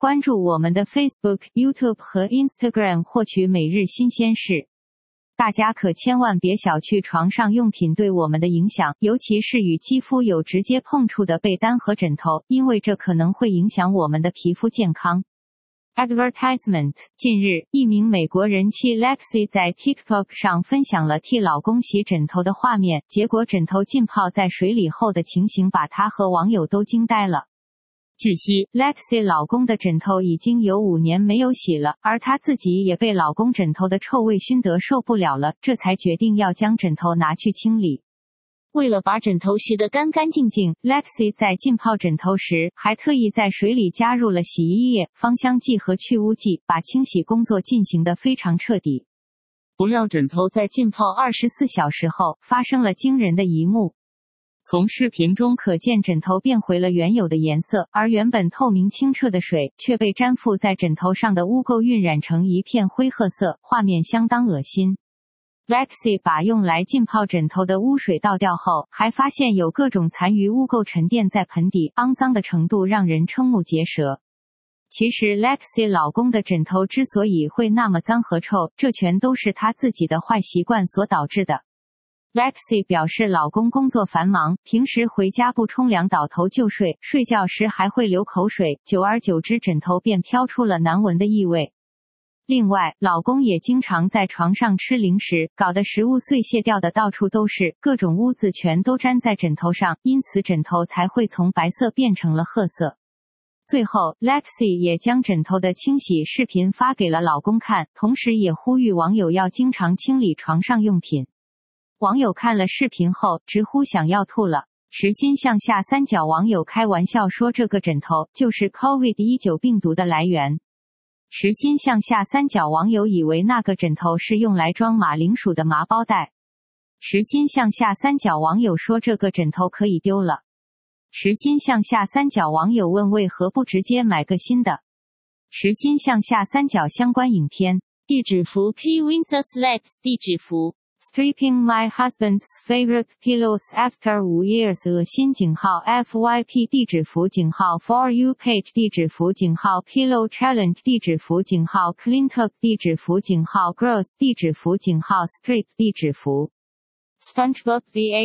关注我们的 Facebook、YouTube 和 Instagram 获取每日新鲜事。大家可千万别小觑床上用品对我们的影响，尤其是与肌肤有直接碰触的被单和枕头，因为这可能会影响我们的皮肤健康。Advertisement。 近日，一名美国人妻 Lexi 在 TikTok 上分享了替老公洗枕头的画面，结果枕头浸泡在水里后的情形把她和网友都惊呆了。据悉 ，Lexi 老公的枕头已经有5年没有洗了，而她自己也被老公枕头的臭味熏得受不了了，这才决定要将枕头拿去清理。为了把枕头洗得干干净净 ，Lexi 在浸泡枕头时还特意在水里加入了洗衣液、芳香剂和去污剂，把清洗工作进行得非常彻底。不料枕头在浸泡24小时后，发生了惊人的一幕。从视频中可见，枕头变回了原有的颜色，而原本透明清澈的水却被粘附在枕头上的污垢晕染成一片灰褐色，画面相当恶心。Lexi 把用来浸泡枕头的污水倒掉后，还发现有各种残余污垢沉淀在盆底，肮脏的程度让人瞠目结舌。其实 Lexi 老公的枕头之所以会那么脏和臭，这全都是他自己的坏习惯所导致的。Lexi 表示，老公工作繁忙，平时回家不冲凉倒头就睡，睡觉时还会流口水，久而久之枕头便飘出了难闻的异味。另外，老公也经常在床上吃零食，搞得食物碎屑掉的到处都是，各种污渍全都粘在枕头上，因此枕头才会从白色变成了褐色。最后 ，Lexi 也将枕头的清洗视频发给了老公看，同时也呼吁网友要经常清理床上用品。网友看了视频后直呼想要吐了。时心向下三角网友开玩笑说，这个枕头就是 COVID-19 病毒的来源。时心向下三角网友以为那个枕头是用来装马铃薯的麻包袋。时心向下三角网友说，这个枕头可以丢了。时心向下三角网友问，为何不直接买个新的？时心向下三角相关影片。地址符 P Windsor Sleeps 地址符 Stripping my husband's favorite pillows after 5 years 恶心井号 FYP 地址符井号 For you page 地址符井号 Pillow Challenge 地址符井号 Cleantalk 地址符井号 Gross 地址符井号 Strip 地址符 SpongeBob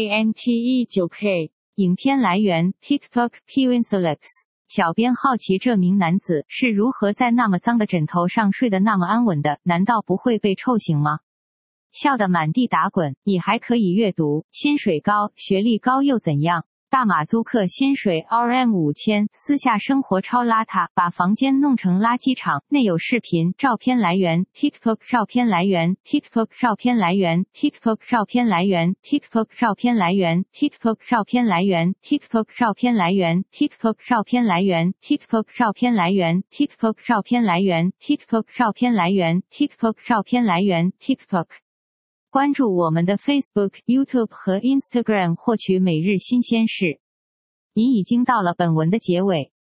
VANTE 9K 影片来源 TikTok P Windsor。小编好奇这名男子是如何在那么脏的枕头上睡得那么安稳的，难道不会被臭醒吗？笑得满地打滚，你还可以阅读，薪水高，学历高又怎样？大马租客薪水 RM5000，私下生活超邋遢，把房间弄成垃圾场，内有视频，照片来源 TikTok 照片来源 TikTok 照片来源 TikTok 照片来源 TikTok 照片来源 TikTok 照片来源 TikTok 照片来源 TikTok 照片来源 TikTok 照片来源 TikTok 照片来源 TikTok 照片来源 TikTok 照片来源 TikTok。关注我们的 Facebook、YouTube 和 Instagram 获取每日新鲜事。您已经到了本文的结尾。